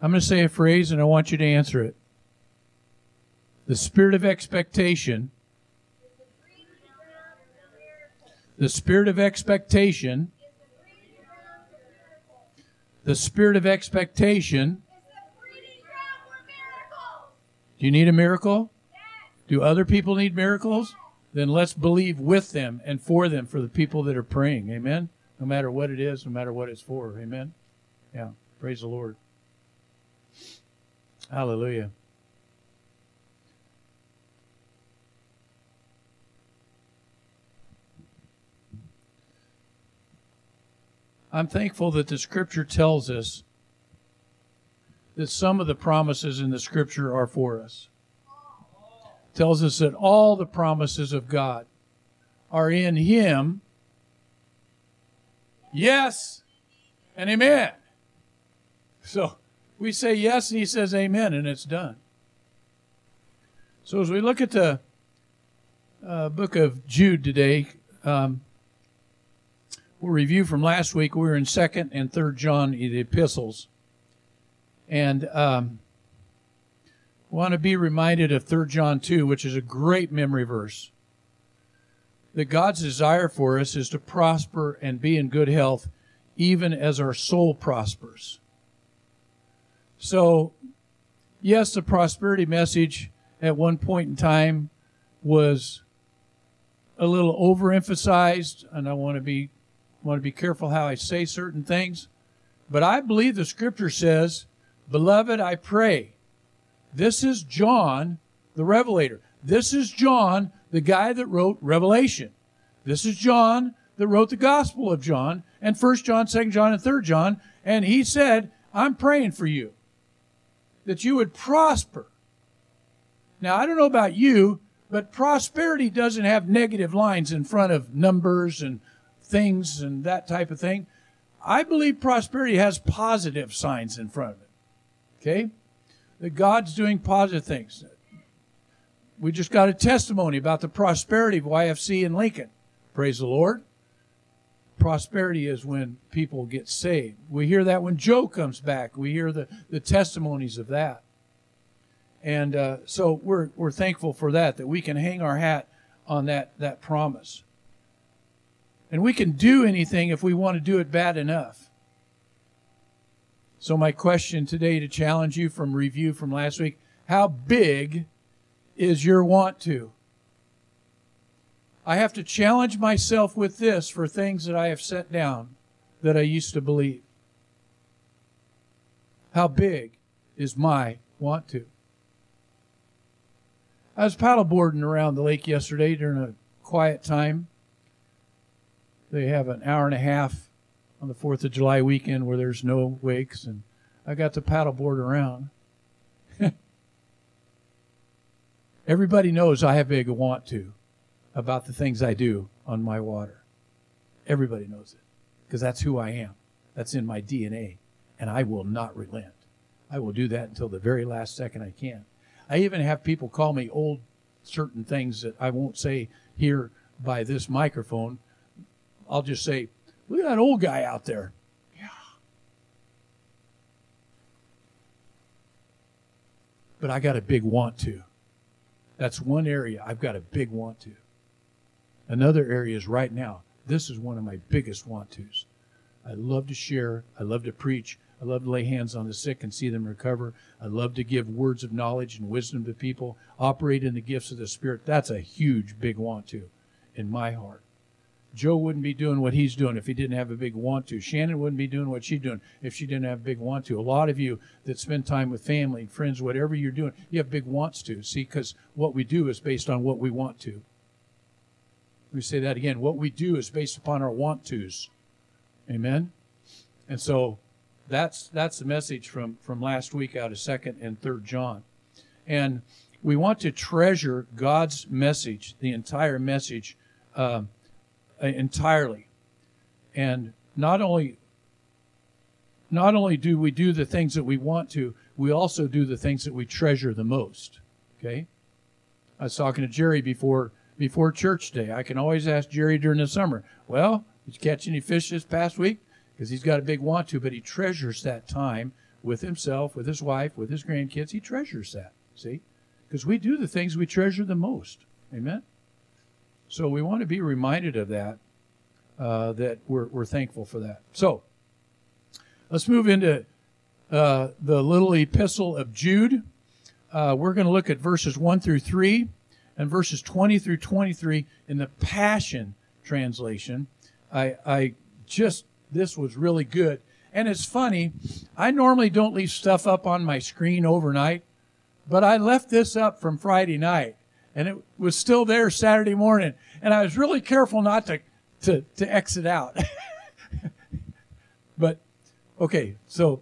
I'm going to say a phrase and I want you to answer it. The spirit of expectation. The spirit of expectation. The spirit of expectation. Do you need a miracle? Do other people need miracles? Then let's believe with them and for them, for the people that are praying. Amen? No matter what it is, no matter what it's for. Amen? Yeah. Praise the Lord. Hallelujah. I'm thankful that the Scripture tells us that some of the promises in the Scripture are for us. It tells us that all the promises of God are in Him. Yes and amen. So we say yes and He says amen and it's done. So as we look at the book of Jude today, we'll review from last week. We were in 2nd and 3rd John, the epistles. And want to be reminded of 3 John 2, which is a great memory verse. That God's desire for us is to prosper and be in good health, even as our soul prospers. So, yes, the prosperity message at one point in time was a little overemphasized, and I want to be careful how I say certain things. But I believe the Scripture says, "Beloved, I pray." This is John, the Revelator. This is John, the guy that wrote Revelation. This is John that wrote the Gospel of John, and 1 John, 2 John, and 3 John. And he said, I'm praying for you, that you would prosper. Now, I don't know about you, but prosperity doesn't have negative lines in front of numbers and things and that type of thing. I believe prosperity has positive signs in front of it. Okay? That God's doing positive things. We just got a testimony about the prosperity of YFC in Lincoln. Praise the Lord. Prosperity is when people get saved. We hear that when Joe comes back. We hear the testimonies of that. And so we're thankful for that we can hang our hat on that promise. And we can do anything if we want to do it bad enough. So my question today to challenge you from review from last week, how big is your want to? I have to challenge myself with this for things that I have set down that I used to believe. How big is my want to? I was paddleboarding around the lake yesterday during a quiet time. They have an hour and a half on the 4th of July weekend where there's no wakes, and I got to paddleboard around. Everybody knows I have a big want to about the things I do on my water. Everybody knows it because that's who I am. That's in my DNA, and I will not relent. I will do that until the very last second I can. I even have people call me old certain things that I won't say here by this microphone. I'll just say, look at that old guy out there. Yeah. But I got a big want to. That's one area I've got a big want to. Another area is right now. This is one of my biggest want tos. I love to share. I love to preach. I love to lay hands on the sick and see them recover. I love to give words of knowledge and wisdom to people, operate in the gifts of the Spirit. That's a huge, big want to in my heart. Joe wouldn't be doing what he's doing if he didn't have a big want to. Shannon wouldn't be doing what she's doing if she didn't have a big want to. A lot of you that spend time with family and friends, whatever you're doing, you have big wants to. See, because what we do is based on what we want to. Let me say that again. What we do is based upon our want tos. Amen? And so that's the message from last week out of 2nd and 3rd John. And we want to treasure God's message, the entire message, entirely. And not only do we do the things that we want to, we also do the things that we treasure the most. Okay? I was talking to Jerry before church day. I can always ask Jerry during the summer, well, did you catch any fish this past week? Because he's got a big want to, but he treasures that time with himself, with his wife, with his grandkids. He treasures that, see? Because we do the things we treasure the most. Amen? So we want to be reminded of that, that we're thankful for that. So let's move into the little epistle of Jude. We're going to look at verses 1 through 3 and verses 20 through 23 in the Passion Translation. This was really good. And it's funny, I normally don't leave stuff up on my screen overnight, but I left this up from Friday night, and it was still there Saturday morning. And I was really careful not to exit out. But, okay, so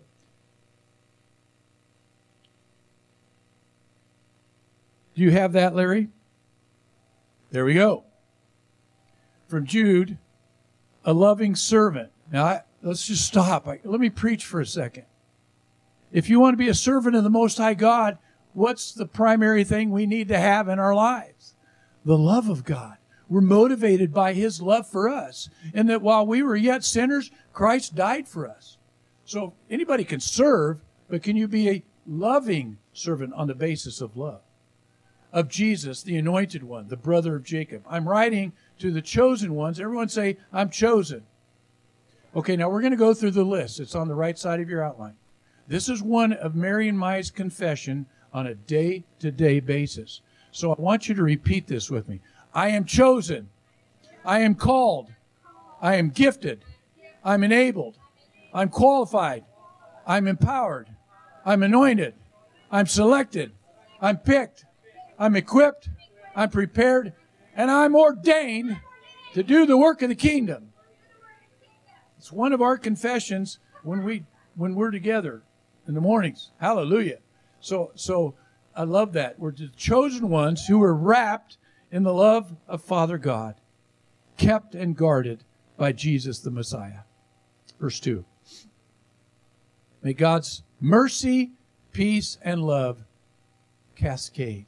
do you have that, Larry? There we go. From Jude, a loving servant. Now, let's just stop. Let me preach for a second. If you want to be a servant of the Most High God, what's the primary thing we need to have in our lives? The love of God. We're motivated by His love for us. And that while we were yet sinners, Christ died for us. So anybody can serve, but can you be a loving servant on the basis of love? Of Jesus, the anointed one, the brother of Jacob. I'm writing to the chosen ones. Everyone say, I'm chosen. Okay, now we're going to go through the list. It's on the right side of your outline. This is one of Mary and Mai's confession on a day-to-day basis. So I want you to repeat this with me. I am chosen. I am called. I am gifted. I'm enabled. I'm qualified. I'm empowered. I'm anointed. I'm selected. I'm picked. I'm equipped. I'm prepared. And I'm ordained to do the work of the kingdom. It's one of our confessions when we're together in the mornings. Hallelujah. So I love that. We're the chosen ones who are wrapped in the love of Father God, kept and guarded by Jesus the Messiah. Verse 2. May God's mercy, peace, and love cascade.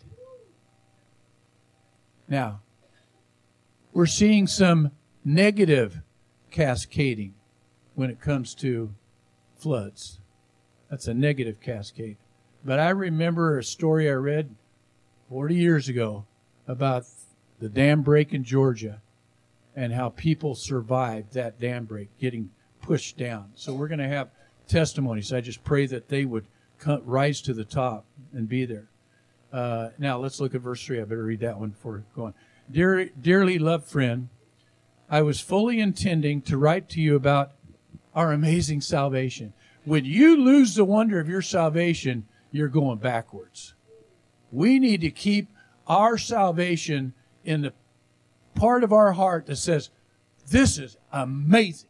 Now, we're seeing some negative cascading when it comes to floods. That's a negative cascade. But I remember a story I read 40 years ago about the dam break in Georgia and how people survived that dam break, getting pushed down. So we're going to have testimonies. I just pray that they would rise to the top and be there. Now let's look at verse 3. I better read that one before going. Dearly loved friend, I was fully intending to write to you about our amazing salvation. When you lose the wonder of your salvation, you're going backwards. We need to keep our salvation in the part of our heart that says, this is amazing.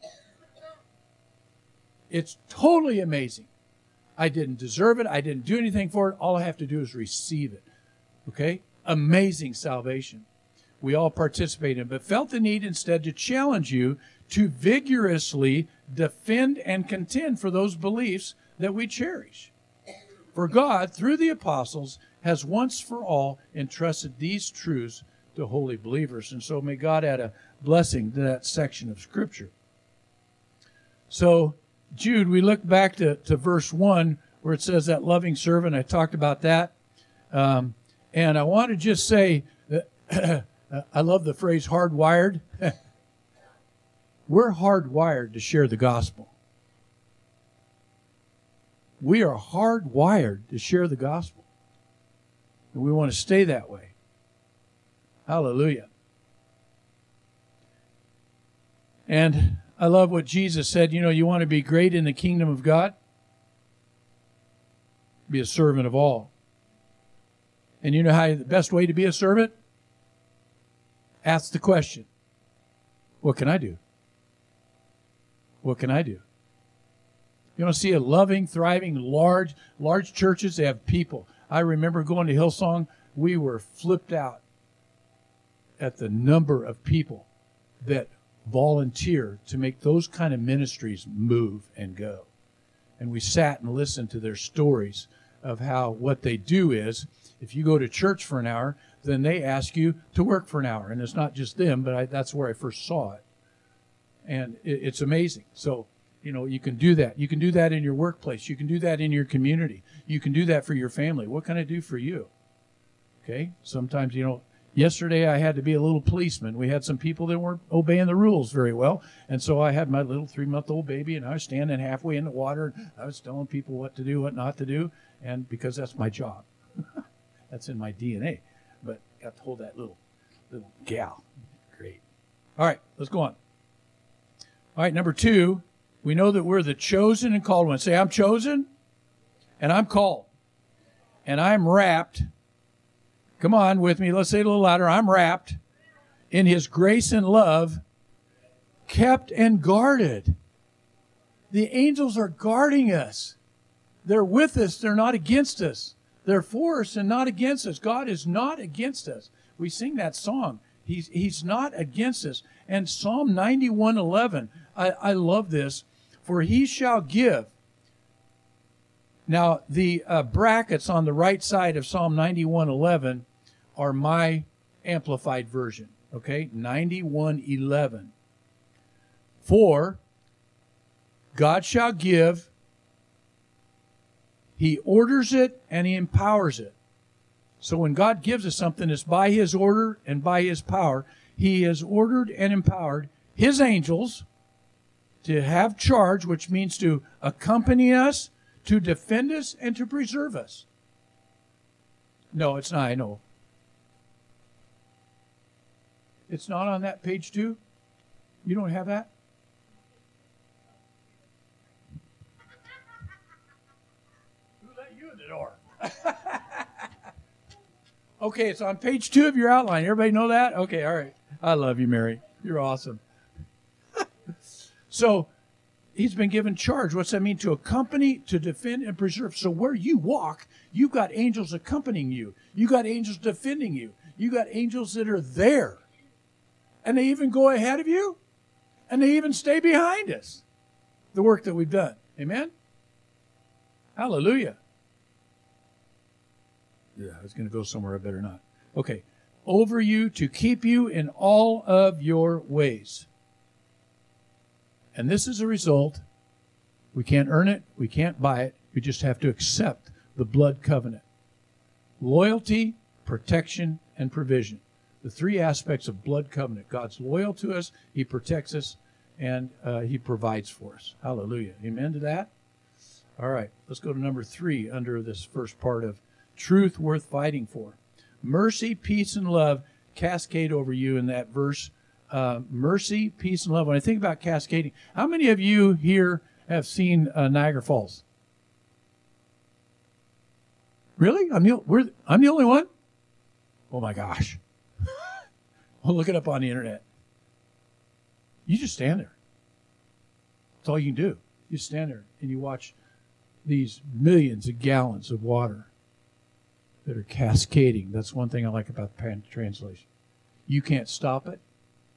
It's totally amazing. I didn't deserve it. I didn't do anything for it. All I have to do is receive it. Okay? Amazing salvation. We all participate in it, but felt the need instead to challenge you to vigorously defend and contend for those beliefs that we cherish. For God, through the apostles, has once for all entrusted these truths to holy believers. And so may God add a blessing to that section of Scripture. So, Jude, we look back to verse 1 where it says that loving servant. I talked about that. And I want to just say that I love the phrase hardwired. We're hardwired to share the gospel. We are hardwired to share the gospel. And we want to stay that way. Hallelujah. And I love what Jesus said. You know, you want to be great in the kingdom of God? Be a servant of all. And you know how the best way to be a servant? Ask the question, what can I do? What can I do? You want to see a loving, thriving, large churches? They have people. I remember going to Hillsong. We were flipped out at the number of people that volunteer to make those kind of ministries move and go. And we sat and listened to their stories of how what they do is, if you go to church for an hour, then they ask you to work for an hour. And it's not just them, but that's where I first saw it. And it's amazing. So You can do that. You can do that in your workplace. You can do that in your community. You can do that for your family. What can I do for you? Okay? Sometimes, yesterday I had to be a little policeman. We had some people that weren't obeying the rules very well. And so I had my little 3-month-old baby, and I was standing halfway in the water. And I was telling people what to do, what not to do, and because that's my job. That's in my DNA. But got to hold that little gal. Great. All right, let's go on. All right, number 2. We know that we're the chosen and called ones. Say, I'm chosen and I'm called. And I'm wrapped. Come on with me. Let's say it a little louder. I'm wrapped in his grace and love, kept and guarded. The angels are guarding us. They're with us. They're not against us. They're for us and not against us. God is not against us. We sing that song. He's not against us. And Psalm 91:11, I love this. For he shall give. Now, the brackets on the right side of Psalm 91:11 are my amplified version. Okay, 91:11. For God shall give. He orders it and he empowers it. So when God gives us something, it's by his order and by his power. He has ordered and empowered his angels to have charge, which means to accompany us, to defend us, and to preserve us. No, it's not. I know. It's not on that page 2? You don't have that? Who let you in the door? Okay, it's on page 2 of your outline. Everybody know that? Okay, all right. I love you, Mary. You're awesome. So he's been given charge. What's that mean? To accompany, to defend, and preserve. So where you walk, you've got angels accompanying you. You got angels defending you. You got angels that are there. And they even go ahead of you. And they even stay behind us. The work that we've done. Amen? Hallelujah. Yeah, I was going to go somewhere I better not. Okay. Over you to keep you in all of your ways. And this is a result. We can't earn it. We can't buy it. We just have to accept the blood covenant. Loyalty, protection, and provision. The 3 aspects of blood covenant. God's loyal to us. He protects us. And he provides for us. Hallelujah. Amen to that? All right. Let's go to number 3 under this first part of truth worth fighting for. Mercy, peace, and love cascade over you in that verse. Mercy, peace, and love. When I think about cascading, how many of you here have seen Niagara Falls? Really? I'm the only one? Oh my gosh. Well, look it up on the internet. You just stand there. That's all you can do. You stand there and you watch these millions of gallons of water that are cascading. That's one thing I like about the translation. You can't stop it.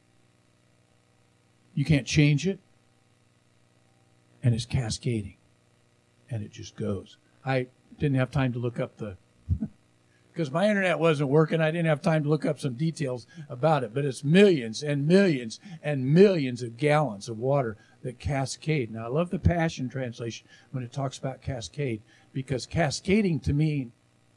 You can't change it. And it's cascading. And it just goes. I didn't have time to look up because my internet wasn't working. I didn't have time to look up some details about it. But it's millions and millions and millions of gallons of water that cascade. Now, I love the Passion Translation when it talks about cascade, because cascading to me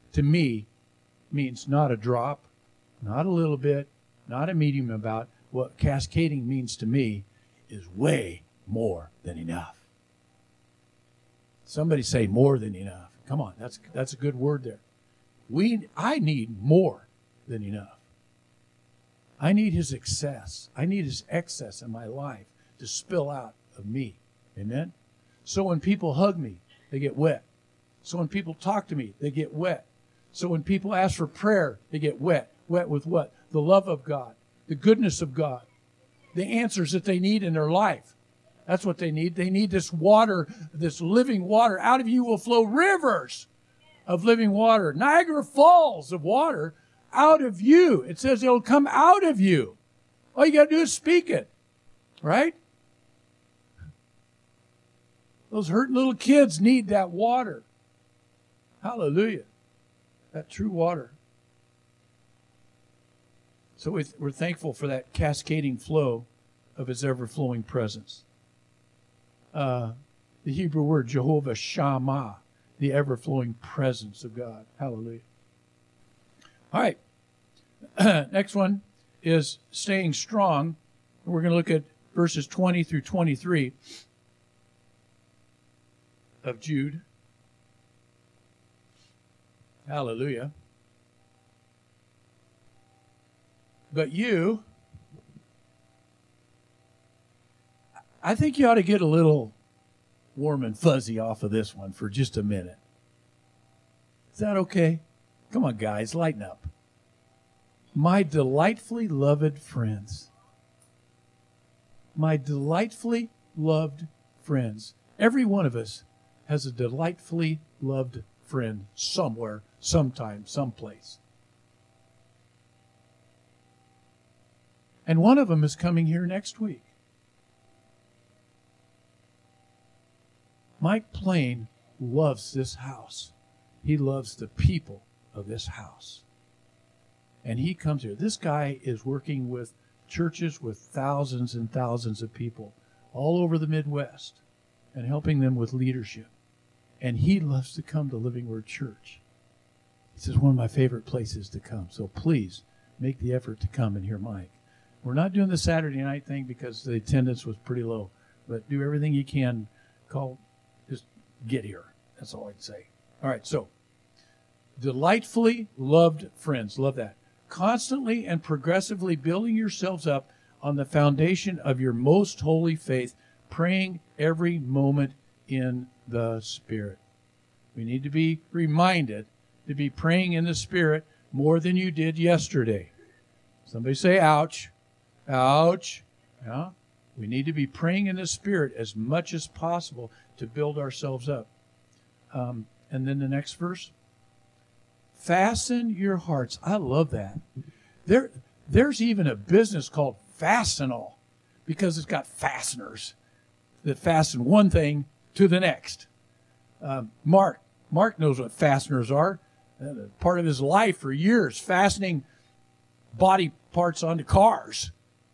means not a drop, not a little bit, not a medium amount. What cascading means to me is way more than enough. Somebody say more than enough. Come on, that's a good word there. I need more than enough. I need his excess. I need his excess in my life to spill out of me. Amen? So when people hug me, they get wet. So when people talk to me, they get wet. So when people ask for prayer, they get wet. Wet with what? The love of God, the goodness of God, the answers that they need in their life. That's what they need. They need this water, this living water. Out of you will flow rivers of living water. Niagara Falls of water out of you. It says it'll come out of you. All you got to do is speak it. Right? Those hurting little kids need that water. Hallelujah. That true water. So we're thankful for that cascading flow of his ever-flowing presence. the Hebrew word Jehovah Shammah, the ever-flowing presence of God. Hallelujah. All right. Next one is staying strong. We're going to look at verses 20 through 23 of Jude. Hallelujah. But you, I think you ought to get a little warm and fuzzy off of this one for just a minute. Is that okay? Come on, guys, lighten up. My delightfully loved friends. My delightfully loved friends. Every one of us has a delightfully loved friend somewhere, sometime, someplace. And one of them is coming here next week. Mike Plain loves this house. He loves the people of this house. And he comes here. This guy is working with churches with thousands and thousands of people all over the Midwest and helping them with leadership. And he loves to come to Living Word Church. This is one of my favorite places to come. So please make the effort to come and hear Mike. We're not doing the Saturday night thing because the attendance was pretty low. But do everything you can. Just get here. That's all I'd say. All right, so delightfully loved friends. Love that. Constantly and progressively building yourselves up on the foundation of your most holy faith, praying every moment in the Spirit. We need to be reminded to be praying in the Spirit more than you did yesterday. Somebody say, ouch. Ouch. Yeah? We need to be praying in the Spirit as much as possible to build ourselves up. And then the next verse. Fasten your hearts. I love that. There's even a business called Fastenal because it's got fasteners that fasten one thing to the next. Mark knows what fasteners are. Part of his life for years, fastening body parts onto cars.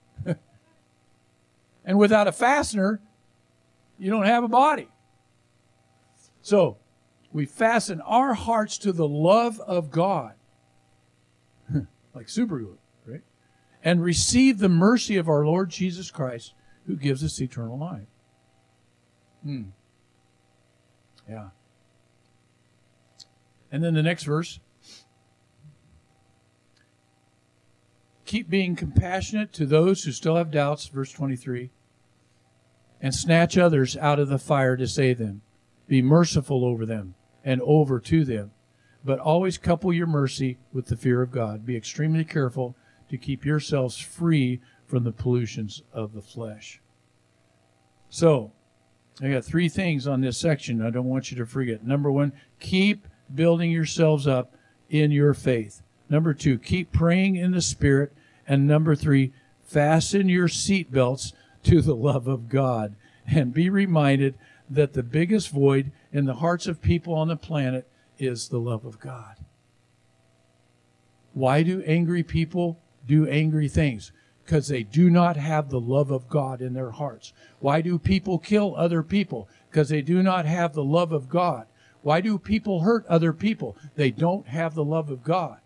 And without a fastener, you don't have a body. So, we fasten our hearts to the love of God. Like super glue, right? And receive the mercy of our Lord Jesus Christ, who gives us eternal life. Yeah. And then the next verse. Keep being compassionate to those who still have doubts, verse 23. And snatch others out of the fire to save them. Be merciful over them and over to them. But always couple your mercy with the fear of God. Be extremely careful to keep yourselves free from the pollutions of the flesh. So, I got 3 things on this section I don't want you to forget. Number 1, keep building yourselves up in your faith. Number 2, keep praying in the Spirit. And number 3, fasten your seatbelts to the love of God. And be reminded that the biggest void in the hearts of people on the planet is the love of God. Why do angry people do angry things? Because they do not have the love of God in their hearts. Why do people kill other people? Because they do not have the love of God. Why do people hurt other people? They don't have the love of God.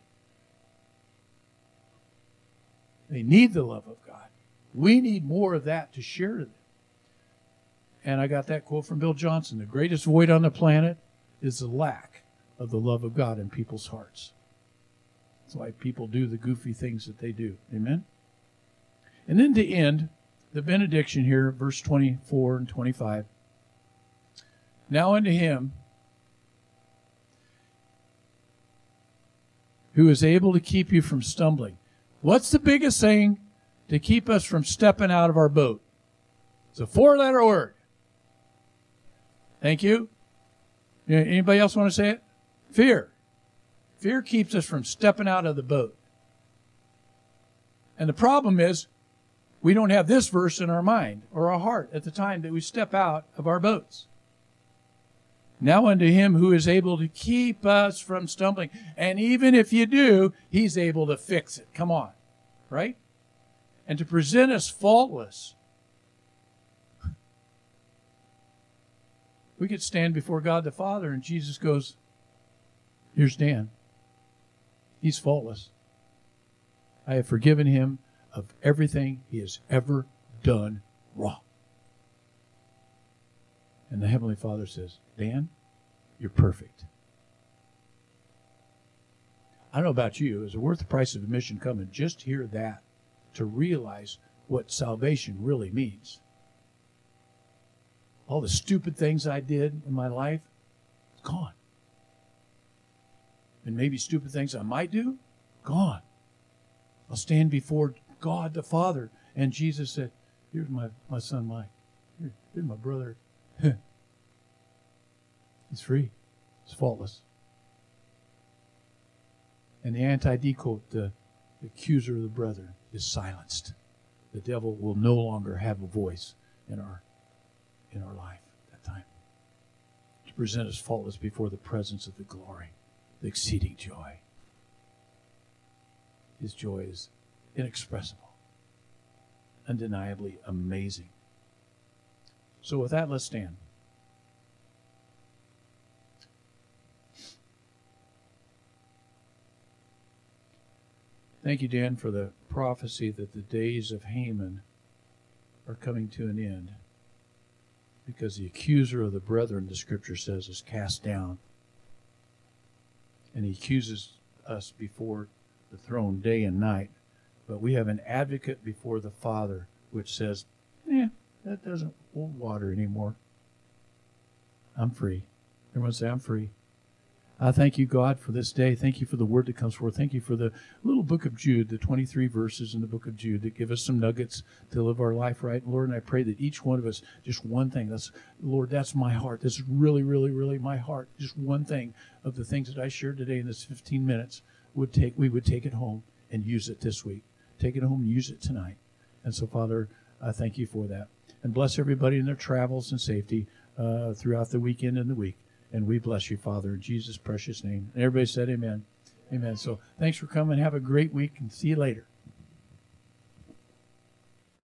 They need the love of God. We need more of that to share to them. And I got that quote from Bill Johnson. The greatest void on the planet is the lack of the love of God in people's hearts. That's why people do the goofy things that they do. Amen? And then to end, the benediction here, verse 24 and 25. Now unto him who is able to keep you from stumbling. What's the biggest thing to keep us from stepping out of our boat? It's a 4-letter word. Thank you. Anybody else want to say it? Fear. Fear keeps us from stepping out of the boat. And the problem is, we don't have this verse in our mind or our heart at the time that we step out of our boats. Now unto him who is able to keep us from stumbling. And even if you do, he's able to fix it. Come on. Right? And to present us faultless We could stand before God the Father and Jesus goes, here's Dan. He's faultless. I have forgiven him of everything he has ever done wrong. And the Heavenly Father says, Dan, you're perfect. I don't know about you. Is it worth the price of admission coming just to hear that, to realize what salvation really means? All the stupid things I did in my life, it's gone. And maybe stupid things I might do, gone. I'll stand before God the Father. And Jesus said, here's my son Mike. Here's my brother. He's free. He's faultless. And the anti-decote, the accuser of the brethren, is silenced. The devil will no longer have a voice in our life at that time. To present us faultless before the presence of the glory, the exceeding joy. His joy is inexpressible, undeniably amazing. So with that, let's stand. Thank you, Dan, for the prophecy that the days of Haman are coming to an end, because the accuser of the brethren, the Scripture says, is cast down. And he accuses us before the throne day and night. But we have an advocate before the Father, which says, that doesn't hold water anymore. I'm free. Everyone say, I'm free. I thank you, God, for this day. Thank you for the word that comes forth. Thank you for the little book of Jude, the 23 verses in the book of Jude that give us some nuggets to live our life right. Lord, and I pray that each one of us, just one thing, Lord, that's my heart. This is really, really, really my heart. Just one thing of the things that I shared today in this 15 minutes, we would take it home and use it this week. Take it home and use it tonight. And so, Father, I thank you for that. And bless everybody in their travels and safety throughout the weekend and the week. And we bless you, Father, in Jesus' precious name. And everybody said amen. Amen. So thanks for coming. Have a great week, and see you later.